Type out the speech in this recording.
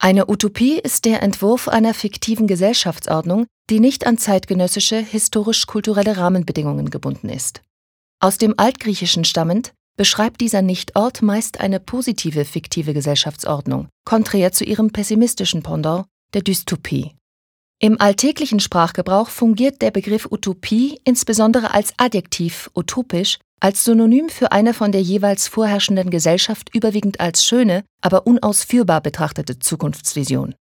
Eine Utopie ist der Entwurf einer fiktiven Gesellschaftsordnung, die nicht an zeitgenössische, historisch-kulturelle Rahmenbedingungen gebunden ist. Aus dem Altgriechischen stammend beschreibt dieser Nichtort meist eine positive fiktive Gesellschaftsordnung, konträr zu ihrem pessimistischen Pendant, der Dystopie. Im alltäglichen Sprachgebrauch fungiert der Begriff Utopie insbesondere als Adjektiv utopisch, als Synonym für eine von der jeweils vorherrschenden Gesellschaft überwiegend als schöne, aber unausführbar betrachtete Zukunftsvision.